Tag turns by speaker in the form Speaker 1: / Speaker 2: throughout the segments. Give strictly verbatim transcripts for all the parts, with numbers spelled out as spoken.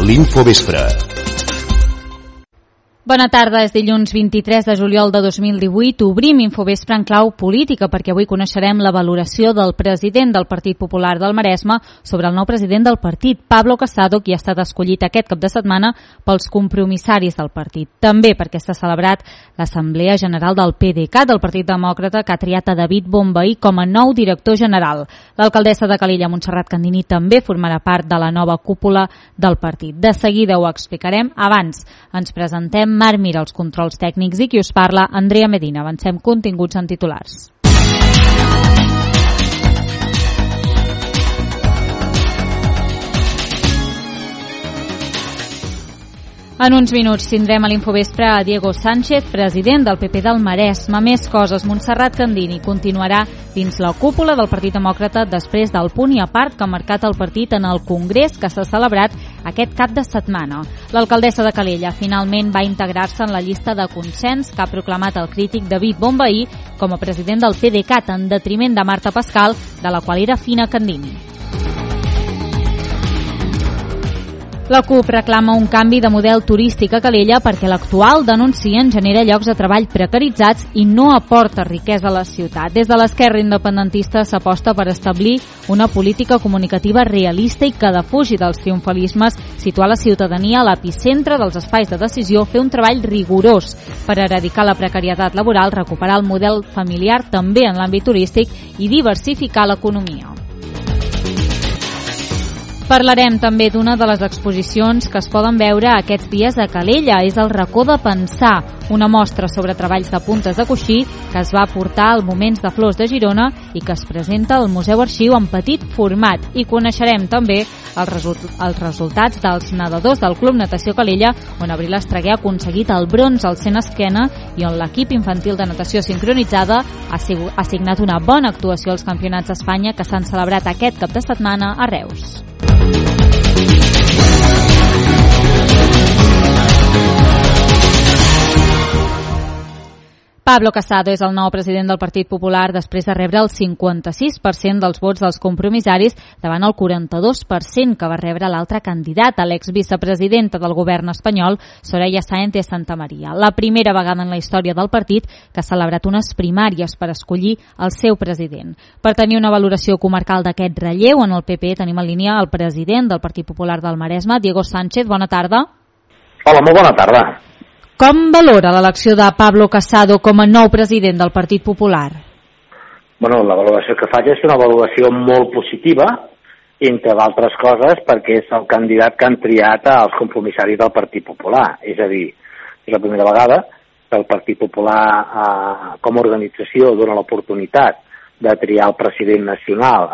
Speaker 1: l'Infovespre.
Speaker 2: Bona tarda, és dilluns vint-i-tres de juliol de dos mil divuit. Obrim Infovespre en clau política perquè avui coneixerem la valoració del president del Partit Popular del Maresme sobre el nou president del partit, Pablo Casado, qui ha estat escollit aquest cap de setmana pels compromissaris del partit. També perquè s'ha celebrat l'Assemblea General del P D E C A, del Partit Demòcrata, que ha triat a David Bonvehí com a nou director general. L'alcaldessa de Calella, Montserrat Candini, també formarà part de la nova cúpula del partit. De seguida ho explicarem. Abans ens presentem. Marc Mira els controls tècnics i qui us parla, Andrea Medina. Avancem continguts en titulars. En uns minuts tindrem a l'Infovespre a Diego Sánchez, president del P P del Maresme. Més coses, Montserrat Candini continuarà dins la cúpula del Partit Demòcrata després del punt i a part que ha marcat el partit en el Congrés que s'ha celebrat aquest cap de setmana. L'alcaldessa de Calella finalment va integrar-se en la llista de consens que ha proclamat el crític David Bonvehí com a president del P D E C A en detriment de Marta Pascal, de la qual era Fina Candini. La CUP reclama un canvi de model turístic a Calella perquè l'actual, denuncien, genera llocs de treball precaritzats i no aporta riquesa a la ciutat. Des de l'esquerra independentista s'aposta per establir una política comunicativa realista i que defugi dels triomfalismes, situar la ciutadania a l'epicentre dels espais de decisió, fer un treball rigorós per eradicar la precarietat laboral, recuperar el model familiar també en l'àmbit turístic i diversificar l'economia. Parlarem també d'una de les exposicions que es poden veure aquests dies a Calella. És el Racó de Pensar, una mostra sobre treballs de puntes de coixí que es va portar al Moments de Flors de Girona i que es presenta al Museu Arxiu en petit format. I coneixerem també els, result els resultats dels nedadors del Club Natació Calella, on Abril Estreguer ha aconseguit el bronze al cent esquena i on l'equip infantil de natació sincronitzada ha, ha signat una bona actuació als Campionats d'Espanya que s'han celebrat aquest cap de setmana a Reus. Pablo Casado és el nou president del Partit Popular després de rebre el cinquanta-sis per cent dels vots dels compromissaris davant el quaranta-dos per cent que va rebre l'altre candidat, l'exvicepresidenta del govern espanyol, Soraya Sáenz de Santamaría. La primera vegada en la història del partit que ha celebrat unes primàries per escollir el seu president. Per tenir una valoració comarcal d'aquest relleu, en el P P tenim en línia el president del Partit Popular del Maresme, Diego Sánchez. Bona tarda.
Speaker 3: Hola, molt bona tarda.
Speaker 2: Com valora l'elecció de Pablo Casado com a nou president del Partit Popular?
Speaker 3: Bueno, la valoració que faig és una valoració molt positiva, entre d'altres coses, perquè és el candidat que han triat als compromissaris del Partit Popular. És a dir, és la primera vegada que el Partit Popular, eh, com a organització, dona l'oportunitat de triar el president nacional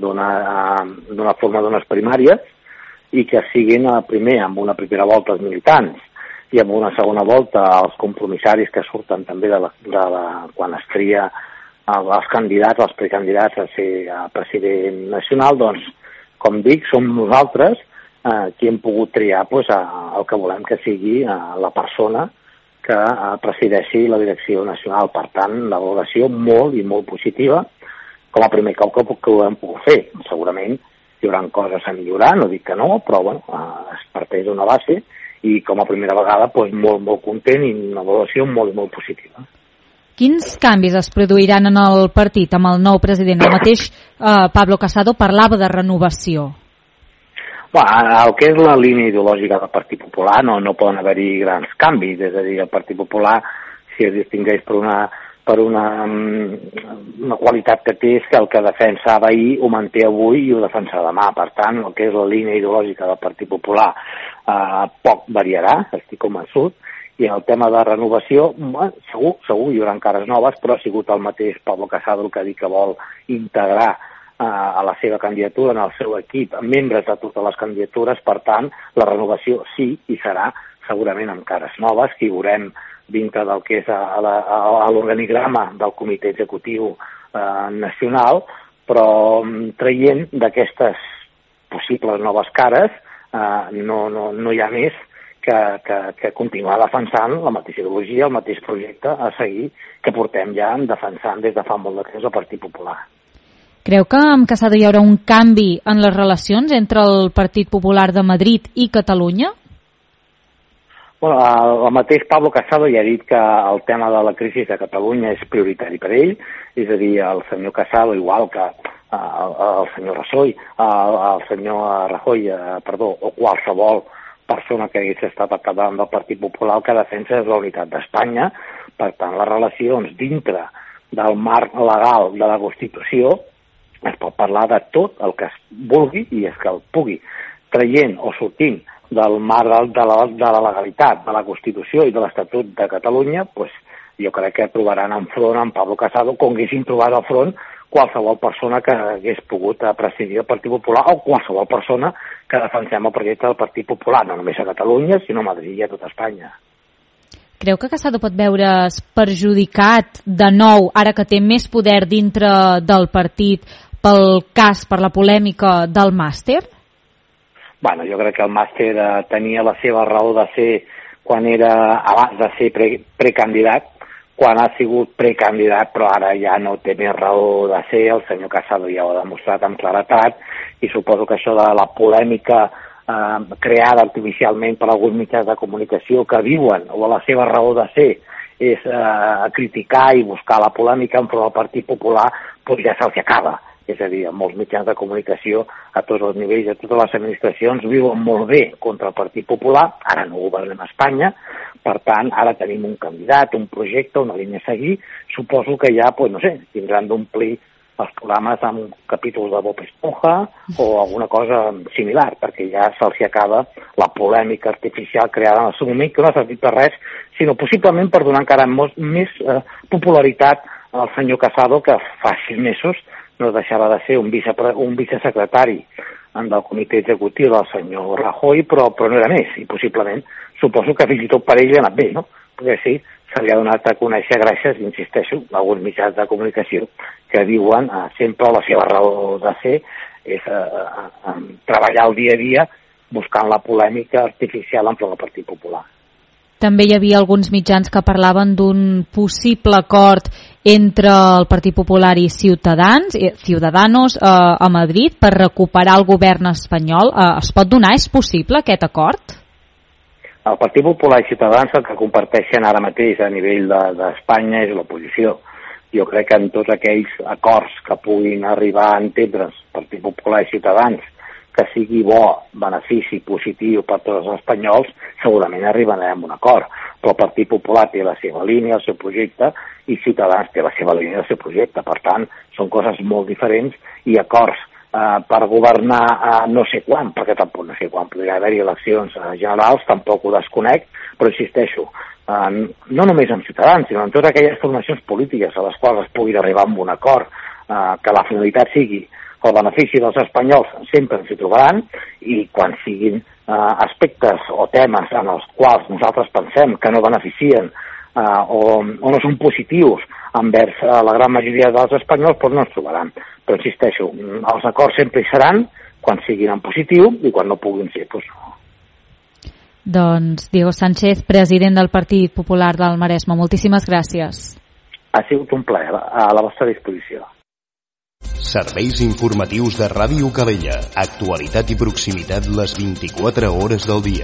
Speaker 3: d'una forma d'unes primàries i que siguin eh, primer, amb una primera volta els militants, i amb una segona volta els compromissaris que surten també de la, de la, quan es tria els candidats, els precandidats a ser a president nacional, doncs, com dic, som nosaltres eh, qui hem pogut triar pues, a, el que volem que sigui eh, la persona que eh, presideixi la direcció nacional. Per tant, la valoració molt i molt positiva, com a primer cop que, que ho hem pogut fer. Segurament hi haurà coses a millorar, no dic que no, però bueno, eh, es parteix d'una base i com a primera vegada doncs, molt, molt content i una valoració molt i molt positiva.
Speaker 2: Quins canvis es produiran en el partit amb el nou president? El mateix eh, Pablo Casado parlava de renovació.
Speaker 3: Bueno, el que és la línia ideològica del Partit Popular no, no poden haver-hi grans canvis, és a dir, el Partit Popular, si es distingeix per una, per una, una qualitat que té és que el que defensava ahir ho manté avui i ho defensa demà. Per tant, el que és la línia ideològica del Partit Popular eh, poc variarà, estic convençut, i en el tema de renovació, bueno, segur, segur hi haurà cares noves, però ha sigut el mateix Pablo Casado el que ha dit que vol integrar eh, a la seva candidatura, en el seu equip, membres de totes les candidatures. Per tant, la renovació sí i serà segurament amb cares noves, que hi veurem dintre del que és a, a, a l'organigrama del comitè executiu eh, nacional, però traient d'aquestes possibles noves cares eh, no, no, no hi ha més que, que, que continuar defensant la mateixa ideologia, el mateix projecte a seguir que portem ja defensant des de fa molt de temps el Partit Popular.
Speaker 2: Creu que amb Casado hi haurà un canvi en les relacions entre el Partit Popular de Madrid i Catalunya?
Speaker 3: Bueno, el mateix Pablo Casado ja ha dit que el tema de la crisi de Catalunya és prioritari per ell, és a dir, el senyor Casado, igual que el, el senyor Rajoy, el, el senyor Rajoy, perdó, o qualsevol persona que hagués estat al capdavant del Partit Popular, el que defensa és la unitat d'Espanya. Per tant, les relacions dintre del marc legal de la Constitució es pot parlar de tot el que es vulgui i és que el pugui, traient o sortint del marc de la, de la legalitat, de la Constitució i de l'Estatut de Catalunya, pues, jo crec que trobaran enfront amb Pablo Casado, com haguessin trobat al front qualsevol persona que hagués pogut presidir el Partit Popular o qualsevol persona que defensem el projecte del Partit Popular, no només a Catalunya, sinó a Madrid i a tota Espanya.
Speaker 2: Creu que Casado pot veure's perjudicat de nou, ara que té més poder dintre del partit, pel cas, per la polèmica del màster?
Speaker 3: Bueno, jo crec que el màster eh, tenia la seva raó de ser quan era abans de ser pre, precandidat, quan ha sigut precandidat, però ara ja no té més raó de ser, el senyor Casado ja ho ha demostrat amb claretat, i suposo que això de la polèmica eh, creada artificialment per alguns mitjans de comunicació que diuen, o la seva raó de ser, és eh, criticar i buscar la polèmica enfront del Partit Popular, doncs ja se'ls acaba. És a dir, molts mitjans de comunicació a tots els nivells, a totes les administracions, viuen molt bé contra el Partit Popular, ara no governem a Espanya, per tant, ara tenim un candidat, un projecte, una línia a seguir, suposo que ja, pues, no sé, tindran d'omplir els programes amb capítols de Bob Esponja o alguna cosa similar, perquè ja se'ls acaba la polèmica artificial creada en el seu moment, que no ha servit per res, sinó possiblement per donar encara molt més eh, popularitat al senyor Casado, que fa sis mesos no deixava de ser un, vice, un vicesecretari del comitè executiu del senyor Rajoy, però, però no era més, i possiblement suposo que fins i tot per ell ha anat bé, no? Perquè sí, se li ha donat a conèixer gràcies, insisteixo, a alguns mitjans de comunicació que diuen eh, sempre la seva raó de ser és eh, eh, treballar el dia a dia buscant la polèmica artificial enfront del Partit Popular.
Speaker 2: També hi havia alguns mitjans que parlaven d'un possible acord entre el Partit Popular i Ciutadans, Ciudadanos eh, a Madrid per recuperar el govern espanyol. Eh, es pot donar? És possible aquest acord?
Speaker 3: El Partit Popular i Ciutadans el que comparteixen ara mateix a nivell d'Espanya de, és l'oposició. Jo crec que en tots aquells acords que puguin arribar a entendre's Partit Popular i Ciutadans que sigui bo, benefici positiu per tots els espanyols, segurament arribarem a un acord. Però el Partit Popular té la seva línia, el seu projecte, i Ciutadans té la seva línia, el seu projecte. Per tant, són coses molt diferents i acords eh, per governar eh, no sé quan, perquè tampoc no sé quan podria haver-hi eleccions eh, generals, tampoc ho desconec, però insisteixo, eh, no només amb Ciutadans, sinó en totes aquelles formacions polítiques a les quals es pugui arribar amb un acord, eh, que la finalitat sigui el benefici dels espanyols sempre ens hi trobaran, i quan siguin eh, aspectes o temes en els quals nosaltres pensem que no beneficien eh, o, o no són positius envers eh, la gran majoria dels espanyols, doncs no ens trobaran. Però insisteixo, els acords sempre hi seran quan siguin en positiu i quan no puguin ser, doncs no.
Speaker 2: Doncs Diego Sánchez, president del Partit Popular del Maresme, moltíssimes gràcies.
Speaker 3: Ha sigut un plaer, a la vostra disposició.
Speaker 1: Serveis informatius de Ràdio Calella. Actualitat i proximitat les vint-i-quatre hores del dia.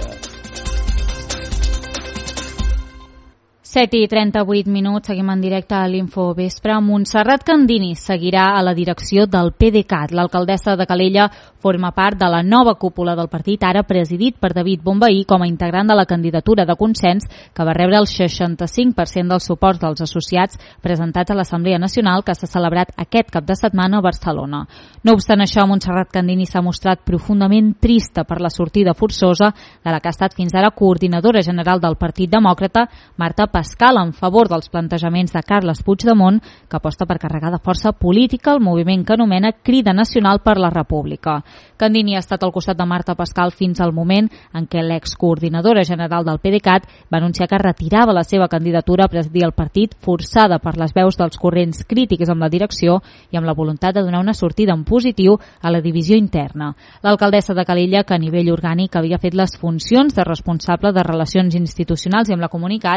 Speaker 2: set i trenta-vuit minuts, seguim en directe a l'Infovespre. Montserrat Candini seguirà a la direcció del PDeCAT. L'alcaldessa de Calella forma part de la nova cúpula del partit, ara presidit per David Bonvehí com a integrant de la candidatura de consens que va rebre el seixanta-cinc per cent dels suports dels associats presentats a l'Assemblea Nacional que s'ha celebrat aquest cap de setmana a Barcelona. No obstant això, Montserrat Candini s'ha mostrat profundament trista per la sortida forçosa de la que ha estat fins ara coordinadora general del Partit Demòcrata, Marta Pascal, en favor dels plantejaments de Carles Puigdemont, que aposta per carregar de força política el moviment que anomena Crida Nacional per la República. Candini ha estat al costat de Marta Pascal fins al moment en què l'excoordinadora general del PDeCAT va anunciar que retirava la seva candidatura a presidir el partit, forçada per les veus dels corrents crítics amb la direcció i amb la voluntat de donar una sortida en positiu a la divisió interna. L'alcaldessa de Calella, que a nivell orgànic havia fet les funcions de responsable de relacions institucionals i amb la comunitat, amb la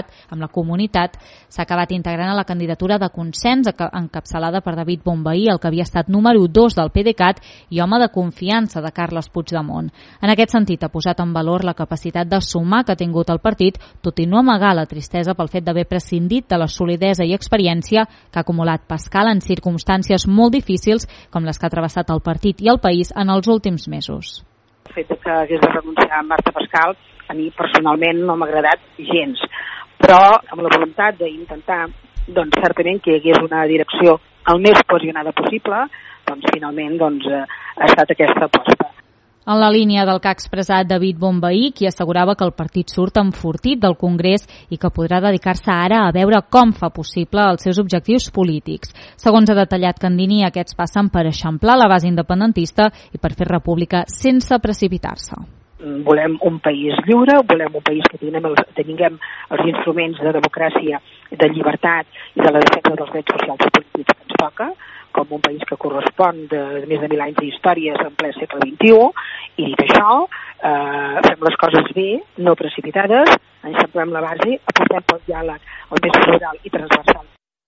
Speaker 2: comunitat, s'ha acabat integrant a la candidatura de consens encapçalada per David Bonvehí, el que havia estat número dos del PDeCAT i home de confiança de Carles Puigdemont. En aquest sentit, ha posat en valor la capacitat de sumar que ha tingut el partit, tot i no amagar la tristesa pel fet d'haver prescindit de la solidesa i experiència que ha acumulat Pascal en circumstàncies molt difícils com les que ha travessat el partit i el país en els últims mesos.
Speaker 4: El fet que hagués de renunciar a Marta Pascal a mi personalment no m'ha agradat gens, però amb la voluntat d'intentar doncs, certament que hi hagués una direcció el més cohesionada possible, doncs finalment doncs, ha estat aquesta aposta.
Speaker 2: En la línia del que ha expressat David Bonvehí, qui assegurava que el partit surt enfortit del Congrés i que podrà dedicar-se ara a veure com fa possible els seus objectius polítics. Segons ha detallat Candini, aquests passen per eixamplar la base independentista i per fer república sense precipitar-se.
Speaker 4: Volem un país lliure, volem un país que tinguem els, tinguem els instruments de democràcia, de llibertat i de la defensa dels drets socials i polítics que ens toca, com un país que correspon de més de mil anys d'històries en ple segle vint-i-u, i dit això, eh, fem les coses bé, no precipitades, enxampem la base, apostem pel diàleg el més plural i transversal.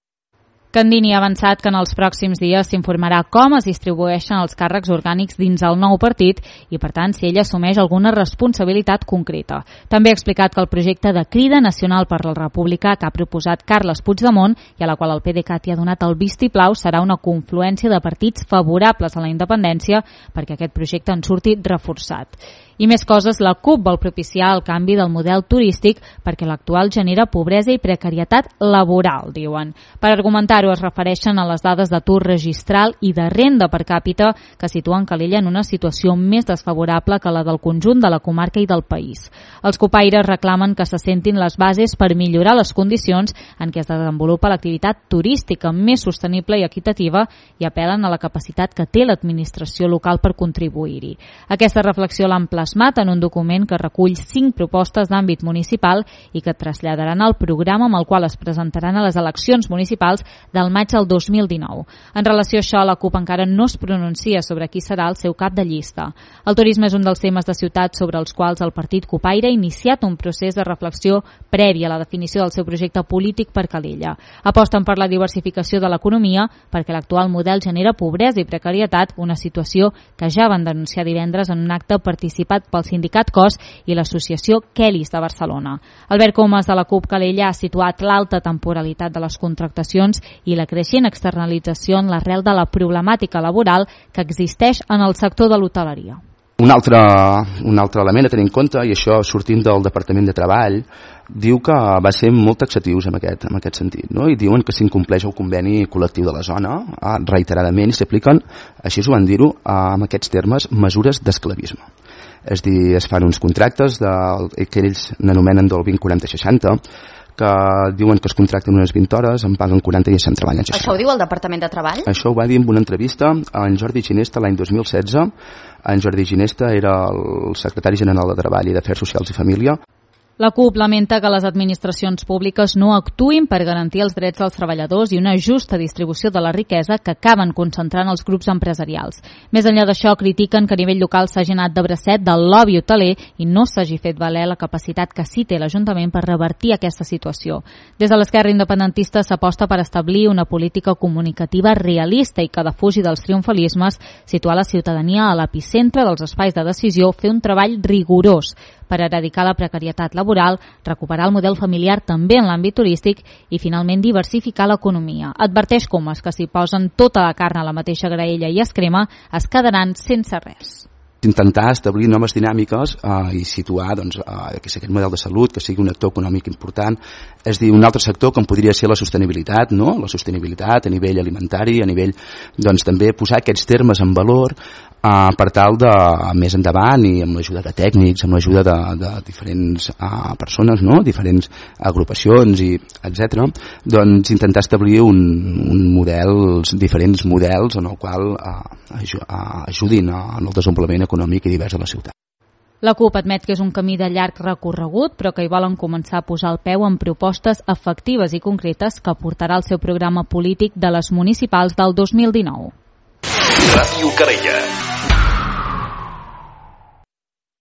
Speaker 2: Candini ha avançat que en els pròxims dies s'informarà com es distribueixen els càrrecs orgànics dins el nou partit i, per tant, si ell assumeix alguna responsabilitat concreta. També ha explicat que el projecte de Crida Nacional per la República que ha proposat Carles Puigdemont i a la qual el PDeCAT hi ha donat el vistiplau serà una confluència de partits favorables a la independència perquè aquest projecte en surti reforçat. I més coses, la CUP vol propiciar el canvi del model turístic perquè l'actual genera pobresa i precarietat laboral, diuen. Per argumentar-ho es refereixen a les dades d'atur registral i de renda per càpita que situen Calella en una situació més desfavorable que la del conjunt de la comarca i del país. Els copaires reclamen que se sentin les bases per millorar les condicions en què es desenvolupa l'activitat turística més sostenible i equitativa i apel·len a la capacitat que té l'administració local per contribuir-hi. Aquesta reflexió l'han plasmat en un document que recull cinc propostes d'àmbit municipal i que traslladaran al programa amb el qual es presentaran a les eleccions municipals del maig del dos mil dinou. En relació a això, la CUP encara no es pronuncia sobre qui serà el seu cap de llista. El turisme és un dels temes de ciutat sobre els quals el partit copaire ha iniciat un procés de reflexió previ a la definició del seu projecte polític per Calella. Aposten per la diversificació de l'economia perquè l'actual model genera pobresa i precarietat, una situació que ja van denunciar divendres en un acte participat pel sindicat C O S i l'associació Kellys de Barcelona. Albert Comas de la CUP Calella ha situat l'alta temporalitat de les contractacions i la creixent externalització en l'arrel de la problemàtica laboral que existeix en el sector de l'hoteleria.
Speaker 5: Un altre, un altre element a tenir en compte, i això sortint del Departament de Treball, diu que va ser molt taxatius en aquest, en aquest sentit, no? I diuen que s'incompleix el conveni col·lectiu de la zona eh, reiteradament i s'apliquen, així ho van dir-ho, eh, en aquests termes, mesures d'esclavisme. És a dir, es fan uns contractes de, que ells n'anomenen del vint quaranta seixanta, que diuen que es contracten unes vint hores, en paguen quaranta i se'n treballen seixanta.
Speaker 6: Això ho diu el Departament de Treball?
Speaker 5: Això ho va dir en una entrevista a en Jordi Ginesta l'any dos mil setze. En Jordi Ginesta era el secretari general de Treball i d'Afers Socials i Família.
Speaker 2: La CUP lamenta que les administracions públiques no actuïn per garantir els drets dels treballadors i una justa distribució de la riquesa que acaben concentrant els grups empresarials. Més enllà d'això, critiquen que a nivell local s'hagi anat de bracet del lobby hoteler i no s'hagi fet valer la capacitat que sí té l'Ajuntament per revertir aquesta situació. Des de l'esquerra independentista s'aposta per establir una política comunicativa realista i que defugi dels triomfalismes, situar la ciutadania a l'epicentre dels espais de decisió, fer un treball rigorós per eradicar la precarietat laboral, recuperar el model familiar també en l'àmbit turístic i finalment diversificar l'economia. Adverteix Comas que si posen tota la carn a la mateixa graella i es crema, es quedaran sense res.
Speaker 5: Intentar establir noves dinàmiques eh, i situar doncs, eh, que aquest model de salut, que sigui un actor econòmic important, és dir, un altre sector com podria ser la sostenibilitat, no? La sostenibilitat a nivell alimentari, a nivell, doncs també posar aquests termes en valor eh, per tal de, més endavant i amb l'ajuda de tècnics, amb l'ajuda de, de diferents eh, persones, no? Diferents agrupacions, i etcètera, doncs intentar establir un, un model, diferents models en el qual eh, ajudin en el desenvolupament econòmic i divers de la ciutat.
Speaker 2: La CUP admet que és un camí de llarg recorregut, però que hi volen començar a posar el peu en propostes efectives i concretes que portarà el seu programa polític de les municipals del dos mil dinou.
Speaker 1: Ràdio Calella.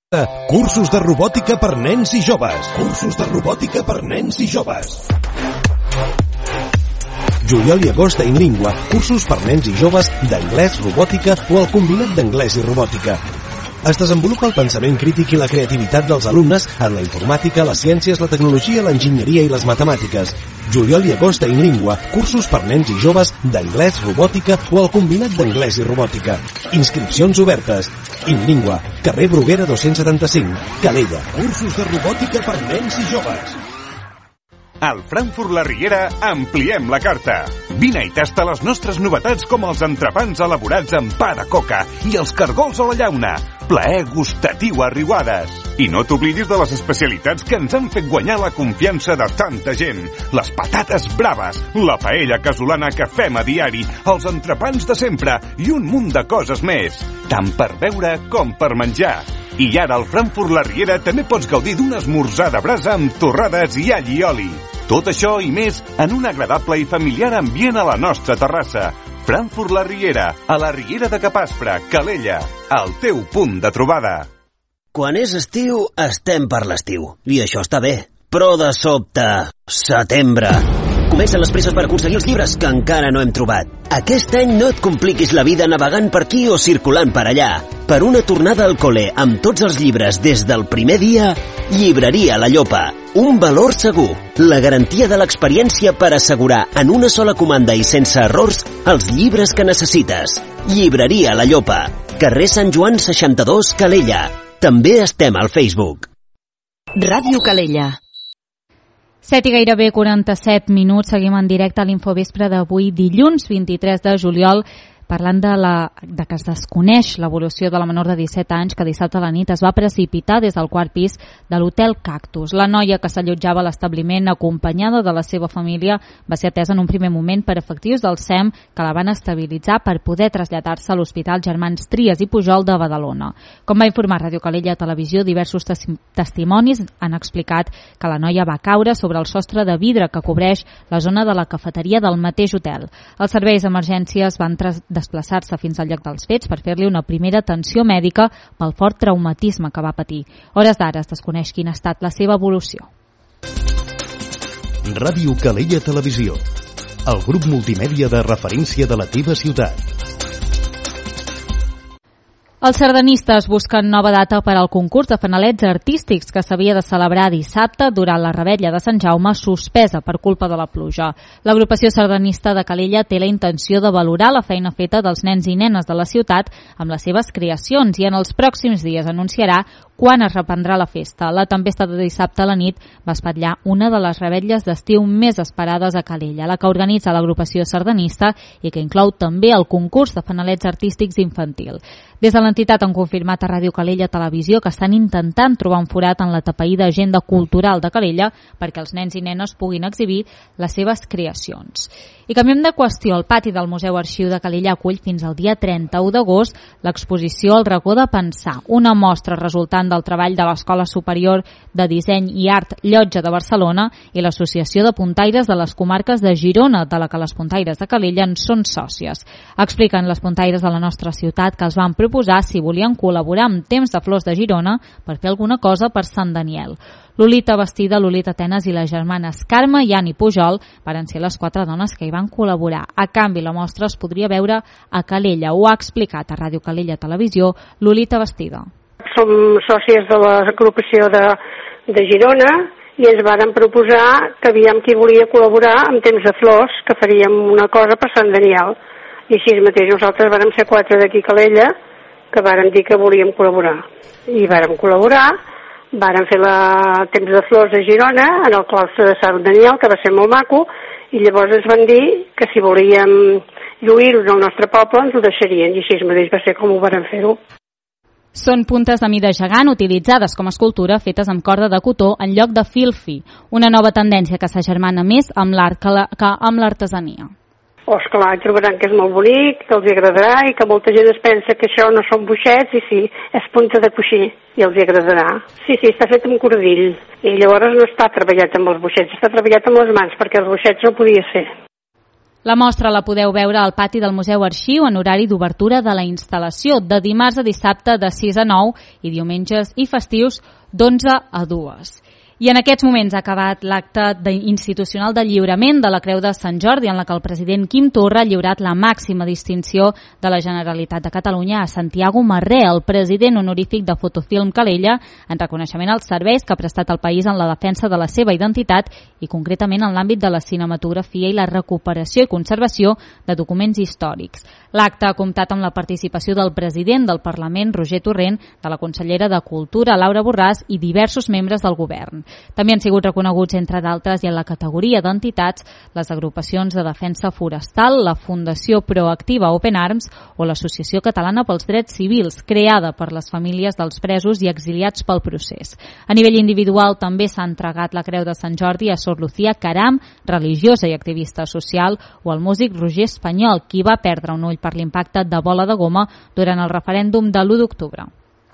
Speaker 6: Cursos de robòtica per nens i joves. Cursos de robòtica per nens i joves. Juliol i agost a InLingua, cursos per nens i joves d'anglès, robòtica o el combinat d'anglès i robòtica. Es desenvolupa el pensament crític i la creativitat dels alumnes en la informàtica, les ciències, la tecnologia, l'enginyeria i les matemàtiques. Juliol i agost a InLingua, cursos per nens i joves d'anglès, robòtica o el combinat d'anglès i robòtica. Inscripcions obertes. InLingua, carrer Bruguera dos-cents setanta-cinc, Calella. Cursos de robòtica per nens i joves.
Speaker 7: Al Frankfurt La Riera ampliem la carta. Vine i tasta les nostres novetats com els entrepans elaborats amb pa de coca i els cargols a la llauna. Plaer gustatiu a riuades. I no t'oblidis de les especialitats que ens han fet guanyar la confiança de tanta gent. Les patates braves, la paella casolana que fem a diari, els entrepans de sempre i un munt de coses més. Tant per beure com per menjar. I ara al Frankfurt La Riera també pots gaudir d'un esmorzar de brasa amb torrades i all i oli. Tot això i més en un agradable i familiar ambient a la nostra terrassa. Frankfurt La Riera, a la Riera de Capaspre, Calella, el teu punt de trobada.
Speaker 8: Quan és estiu, estem per l'estiu. I això està bé. Però de sobte, setembre. Comencen les presses per aconseguir els llibres que encara no hem trobat. Aquest any no et compliquis la vida navegant per aquí o circulant per allà. Per una tornada al col·le amb tots els llibres des del primer dia, Llibreria La Llopa. Un valor segur. La garantia de l'experiència per assegurar en una sola comanda i sense errors els llibres que necessites. Llibreria La Llopa. Carrer Sant Joan seixanta-dos, Calella. També estem al Facebook.
Speaker 9: Ràdio Calella.
Speaker 2: set i gairebé quaranta-set minuts, seguim en directe a l'Infovespre d'avui, dilluns vint-i-tres de juliol, parlant de, la, de que es desconeix l'evolució de la menor de disset anys que dissabte a la nit es va precipitar des del quart pis de l'Hotel Cactus. La noia que s'allotjava a l'establiment acompanyada de la seva família va ser atesa en un primer moment per efectius del S E M que la van estabilitzar per poder traslladar-se a l'Hospital Germans Trias i Pujol de Badalona. Com va informar Ràdio Calella Televisió, diversos testimonis han explicat que la noia va caure sobre el sostre de vidre que cobreix la zona de la cafeteria del mateix hotel. Els serveis d'emergències van desplaçar-se fins al lloc dels fets per fer-li una primera atenció mèdica pel fort traumatisme que va patir. Hores d'ara es desconeix quina ha estat la seva evolució.
Speaker 1: Ràdio Calella Televisió, el grup multimèdia de referència de la teva ciutat.
Speaker 2: Els sardanistes busquen nova data per al concurs de fanalets artístics que s'havia de celebrar dissabte durant la Revetlla de Sant Jaume, suspesa per culpa de la pluja. L'agrupació sardanista de Calella té la intenció de valorar la feina feta dels nens i nenes de la ciutat amb les seves creacions i en els pròxims dies anunciarà quan es reprendrà la festa. La tempesta de dissabte a la nit va espatllar una de les revetlles d'estiu més esperades a Calella, la que organitza l'agrupació sardanista i que inclou també el concurs de fanalets artístics infantil. Des de l'entitat han confirmat a Ràdio Calella Televisió que estan intentant trobar un forat en la tapaïda agenda cultural de Calella perquè els nens i nenes puguin exhibir les seves creacions. I canviem de qüestió. El pati del Museu Arxiu de Calella acull fins al dia trenta-u d'agost l'exposició El racó de pensar, una mostra resultant del treball de l'Escola Superior de Disseny i Art Llotja de Barcelona i l'Associació de Puntaires de les Comarques de Girona, de la que les puntaires de Calella en són sòcies. Expliquen les puntaires de la nostra ciutat que els van proposar si volien col·laborar amb Temps de Flors de Girona per fer alguna cosa per Sant Daniel. Lolita Bastida, Lolita Tenes i les germanes Carme i Ani Pujol van ser les quatre dones que hi van col·laborar. A canvi, la mostra es podria veure a Calella. Ho ha explicat a Ràdio Calella Televisió Lolita Bastida.
Speaker 10: Som sòcies de l'agrupació de, de Girona i ens varen proposar que aviam qui volia col·laborar amb Temps de Flors, que faríem una cosa per Sant Daniel. I així mateix nosaltres vàrem ser quatre d'aquí a Calella que vàrem dir que volíem col·laborar. I vàrem col·laborar, vàrem fer la Temps de Flors a Girona, en el claustre de Sant Daniel, que va ser molt maco, i llavors ens van dir que si volíem lluir-ho al nostre poble ens ho deixarien, i així mateix va ser com ho vàrem fer-ho.
Speaker 2: Són puntes de mida gegant utilitzades com a escultura fetes amb corda de cotó en lloc de fil fi, una nova tendència que s'agermana més amb l'art que, la, que amb l'artesania.
Speaker 10: Oh, esclar, trobaran que és molt bonic, que els agradarà i que molta gent es pensa que això no són boixets i sí, és punta de coixí i els agradarà. Sí, sí, està fet amb cordill i llavors no està treballat amb els boixets, està treballat amb les mans perquè els boixets no podia ser.
Speaker 2: La mostra la podeu veure al pati del Museu Arxiu en horari d'obertura de la instal·lació, de dimarts a dissabte de sis a nou i diumenges i festius d'onze a dues. I en aquests moments ha acabat l'acte institucional de lliurament de la Creu de Sant Jordi, en la que el president Quim Torra ha lliurat la màxima distinció de la Generalitat de Catalunya a Santiago Marré, el president honorífic de Fotofilm Calella, en reconeixement als serveis que ha prestat al país en la defensa de la seva identitat i concretament en l'àmbit de la cinematografia i la recuperació i conservació de documents històrics. L'acte ha comptat amb la participació del president del Parlament, Roger Torrent, de la consellera de Cultura, Laura Borràs, i diversos membres del govern. També han sigut reconeguts, entre d'altres, i en la categoria d'entitats, les agrupacions de defensa forestal, la Fundació Proactiva Open Arms o l'Associació Catalana pels Drets Civils, creada per les famílies dels presos i exiliats pel procés. A nivell individual també s'ha entregat la Creu de Sant Jordi a Sor Lucía Caram, religiosa i activista social, o al músic Roger Espanyol, qui va perdre un ull per l'impacte de bola de goma durant el referèndum de l'u d'octubre.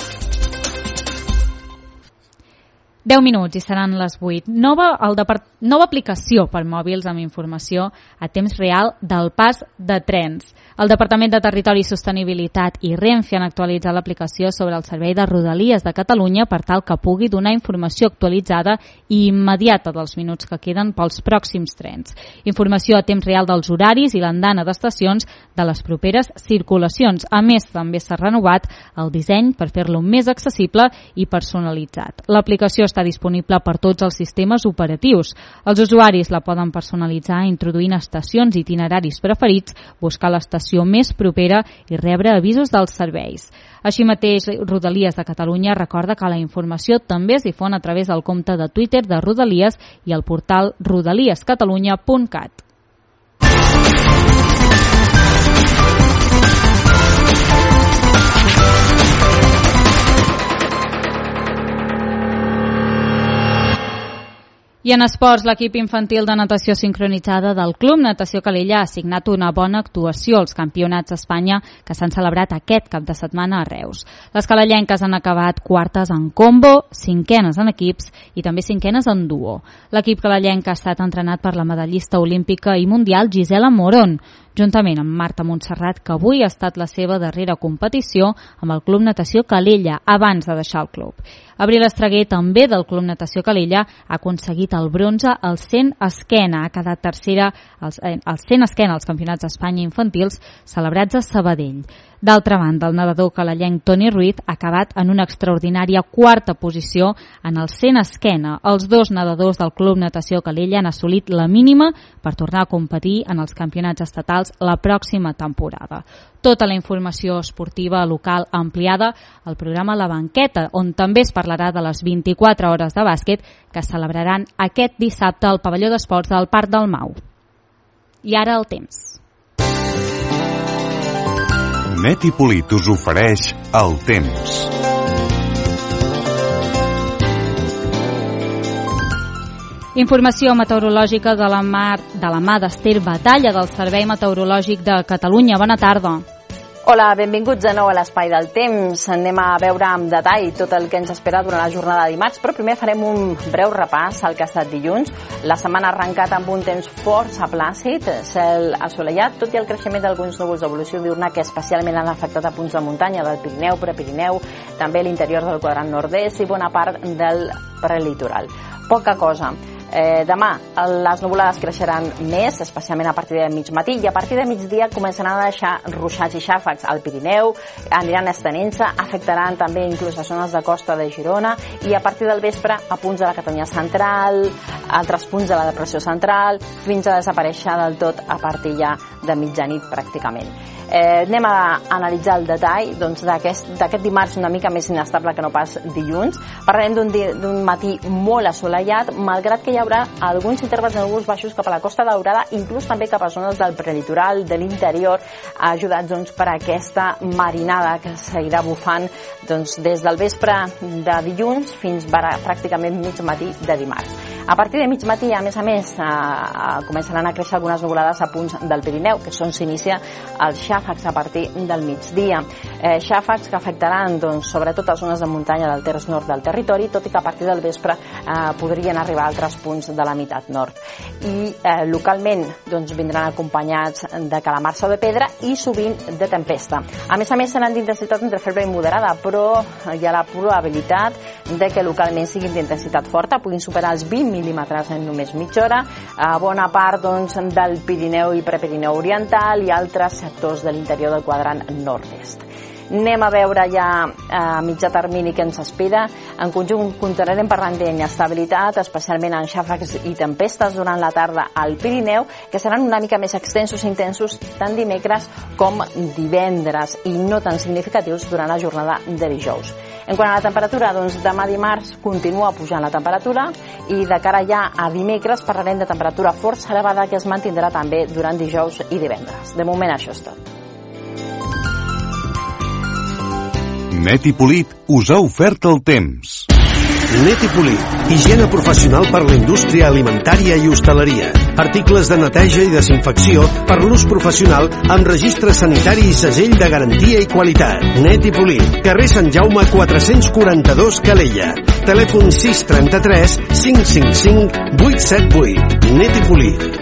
Speaker 2: deu minuts i seran les vuit. Nova, el depart... Nova aplicació per mòbils amb informació a temps real del pas de trens. El Departament de Territori i Sostenibilitat i Renfe han actualitzat l'aplicació sobre el servei de Rodalies de Catalunya per tal que pugui donar informació actualitzada i immediata dels minuts que queden pels pròxims trens. Informació a temps real dels horaris i l'andana d'estacions de les properes circulacions. A més, també s'ha renovat el disseny per fer-lo més accessible i personalitzat. L'aplicació està disponible per tots els sistemes operatius. Els usuaris la poden personalitzar introduint estacions i itineraris preferits, buscar l'estació més propera i rebre avisos dels serveis. Així mateix, Rodalies de Catalunya recorda que la informació també es difon a través del compte de Twitter de Rodalies i el portal rodalies catalunya punt cat. I en esports, l'equip infantil de natació sincronitzada del Club Natació Calella ha signat una bona actuació als Campionats d'Espanya que s'han celebrat aquest cap de setmana a Reus. Les calellenques han acabat quartes en combo, cinquenes en equips i també cinquenes en duo. L'equip calellenc ha estat entrenat per la medallista olímpica i mundial Gisela Morón, juntament amb Marta Montserrat, que avui ha estat la seva darrera competició amb el Club Natació Calella abans de deixar el club. Abril Estreguer, també del Club Natació Calella, ha aconseguit el bronze al cent esquena. Ha quedat tercera al cent esquena als Campionats d'Espanya infantils celebrats a Sabadell. D'altra banda, el nedador calellenc Toni Ruiz ha acabat en una extraordinària quarta posició en el cent esquena. Els dos nedadors del Club Natació Calella han assolit la mínima per tornar a competir en els campionats estatals la pròxima temporada. Tota la informació esportiva local ampliada al programa La Banqueta, on també es parlarà de les vint-i-quatre hores de bàsquet que es celebraran aquest dissabte al pavelló d'esports del Parc del Mau. I ara el temps.
Speaker 7: Net i Polit us ofereix el temps.
Speaker 2: Informació meteorològica de la, mar, de la mà d'Ester Batalla del Servei Meteorològic de Catalunya. Bona tarda.
Speaker 11: Hola, benvinguts de nou a l'Espai del Temps. Anem a veure amb detall tot el que ens espera durant la jornada de dimarts, però primer farem un breu repàs al que ha estat dilluns. La setmana ha arrencat amb un temps força plàcid, cel assolellat, tot i el creixement d'alguns núvols d'evolució diurna que especialment han afectat a punts de muntanya del Pirineu, Prepirineu, també l'interior del quadrant nord-est i bona part del prelitoral. Poca cosa. Eh, demà les nuvolades creixeran més, especialment a partir de mig matí, i a partir de migdia començaran a deixar ruixats i xàfecs al Pirineu, aniran estenent-se, afectaran també inclús a zones de costa de Girona, i a partir del vespre a punts de la Catalunya central, altres punts de la depressió central, fins a desaparèixer del tot a partir ja de mitjanit pràcticament. Eh, anem a analitzar el detall doncs, d'aquest dimarts una mica més inestable que no pas dilluns. Parlarem d'un matí molt assolellat, malgrat que hi haurà alguns intervals de núvols baixos cap a la Costa Daurada, inclús també cap a zones del prelitoral, de l'interior, ajudats doncs, per aquesta marinada que seguirà bufant doncs, des del vespre de dilluns fins pràcticament mig matí de dimarts. A partir de mig matí, a més a més, eh, començaran a créixer algunes nuvolades a punts del Pirineu, que és on s'inicia els xàfecs a partir del migdia. Eh, xàfecs que afectaran doncs, sobretot a zones de muntanya del terç nord del territori, tot i que a partir del vespre eh, podrien arribar a altres punts de la meitat nord. I eh, localment doncs, vindran acompanyats de calamarsa o de pedra i sovint de tempesta. A més a més, seran d'intensitat entre feble i moderada, però hi ha la probabilitat de que localment siguin d'intensitat forta, puguin superar els vint mil·límetres en només mitja hora, a bona part doncs, del Pirineu i Prepirineu Oriental i altres sectors de l'interior del quadrant nord-est. Anem a veure ja a mitjà termini què ens espera. En conjunt continuarem parlant d'inestabilitat, especialment en xàfecs i tempestes durant la tarda al Pirineu, que seran una mica més extensos i intensos tant dimecres com divendres i no tan significatius durant la jornada de dijous. En quant a la temperatura, doncs demà dimarts continua pujant la temperatura i de cara ja a dimecres parlarem de temperatura força elevada que es mantindrà també durant dijous i divendres. De moment això és tot.
Speaker 7: Net i Polit us ha ofert el temps.
Speaker 6: Net i Polit, higiene professional per la indústria alimentària i hostaleria. Articles de neteja i desinfecció per l'ús professional amb registre sanitari i segell de garantia i qualitat. Net i Polit, carrer Sant Jaume quatre-cents quaranta-dos, Calella. Telèfon sis trenta-tres cinc cinc cinc vuit set vuit. Net i Polit.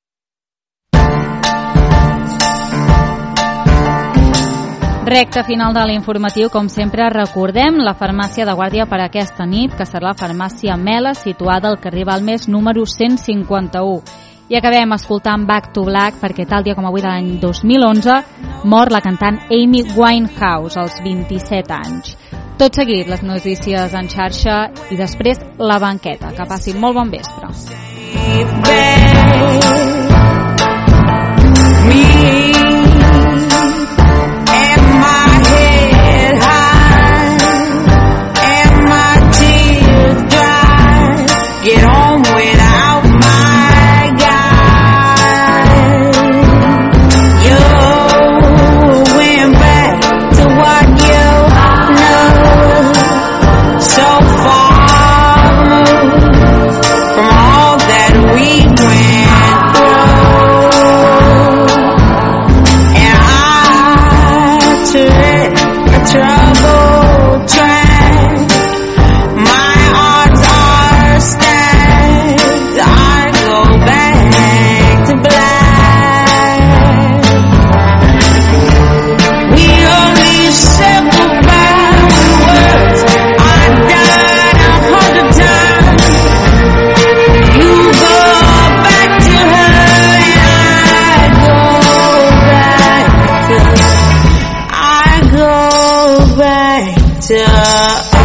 Speaker 2: Recte final de l'informatiu, com sempre, recordem la farmàcia de guàrdia per aquesta nit, que serà la farmàcia Mela, situada al carrer Balmes número cent cinquanta-u. I acabem escoltant Back to Black, perquè tal dia com avui de l'any dos mil onze mor la cantant Amy Winehouse, als vint-i-set anys. Tot seguit, les notícies en xarxa i després la banqueta. Que passin molt bon vespre.
Speaker 12: Get on without my guy. You went back to what you know. So far from all that we went through. And I took a troubled track. My odds are stacked. I go back to black. We only said goodbye with words. I died a hundred times. You go back to her and I go back to I go back to